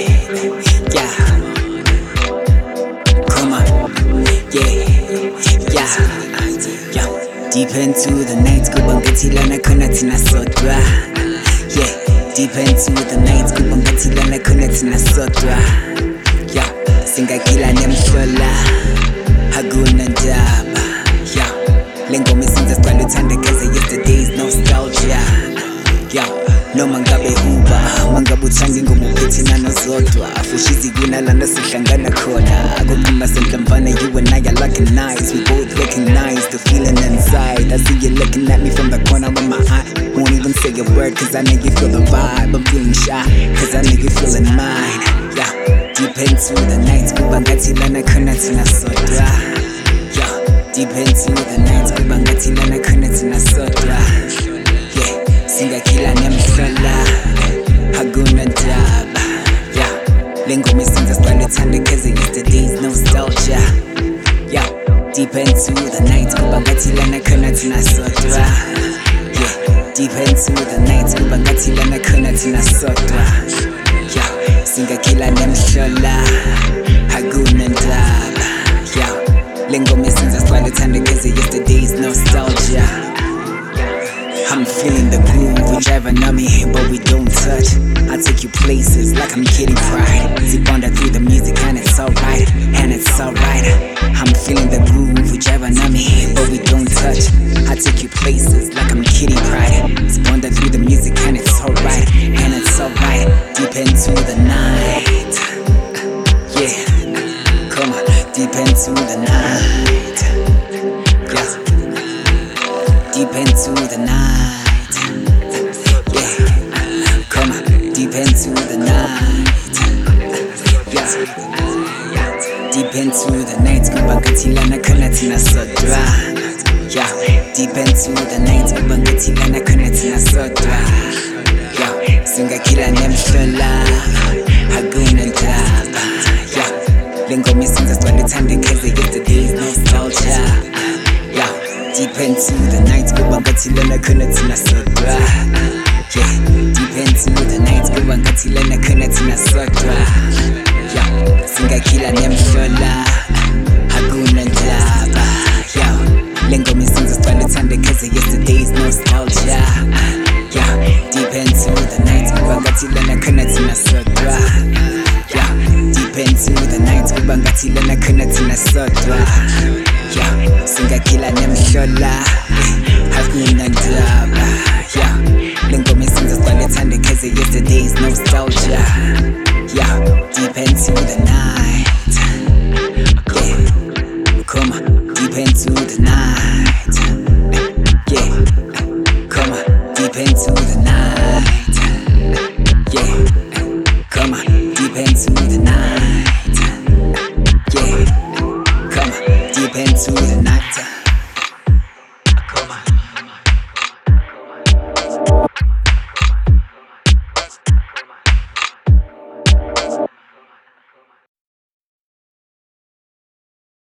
yeah. Come on, yeah. Deep into the night, kubangathilana khona thina sodwa. Yeah, deep into the night, kubangathilana khona thina sodwa. Yeah, singakhila nemhlola, hakuna ndaba. Yeah, lengoma isenza siqale uthandekeze yesterday's nostalgia. Yeah, noma ngabe huba, mangabe uthanda ingoma uphethe nanozodwa. Fushizi kunalana sihlangana khona, akuqhuma senhlamvana, you and I are looking nice. We both recognize the feeling inside. I see you looking at me from the corner of my eye. Won't even say a word cause I know you feel the vibe. I'm feeling shy cause I know you feeling mine. Yeah, deep into the night, kubangathilana khona thina sodwa. Yeah, deep into the night, kubangathilana khona thina sodwa. Yeah, singakhila nemhlola, hakuna ndaba. Yeah, lengoma isenza siqale uthandekeze yesterday's nostalgia. Yeah, deep into the night, kubangathilana khona thina sodwa. Yeah, deep into the night, kubangathilana khona thina sodwa. Yeah, singakhila nemhlola, hakuna ndaba. Yeah, lengoma isenza siqale uthandekeze yesterday's nostalgia. I'm feeling the groove, we driving on me, but we don't touch. I take you places like I'm Kitty Pryde. Zip on through the music and it's alright, and it's alright. I'm feeling the groove, we driving on me, but we don't touch. I take you places like I'm Kitty Pryde. Zip on through the music and it's alright, and it's alright. Deep into the night, yeah. Come on, deep into the night, yeah. Deep into the night, yeah. Come on, deep into the night, yeah. Deep into the night, kubangathilana khona thina sodwa. Yeah, deep into the night, kubangathilana khona thina sodwa. Yeah, singakhila nemhlola, hakuna ndaba. Yeah, lengoma isenza siqale uthandekeze yesterday's nostalgia. Yeah, deep into the night, kubangathilana khona thina sodwa. Yeah, deep into the night, kubangathilana khona thina sodwa. Yeah, singakhila nemhlola, hakuna ndaba. Yeah, lengoma isenza siqale uthandekeze yesterday's nostalgia. Yeah, deep into the night, kubangathilana khona thina sodwa. Yeah, deep into the night, kubangathilana khona thina sodwa. Yeah, singakhila nemhlola.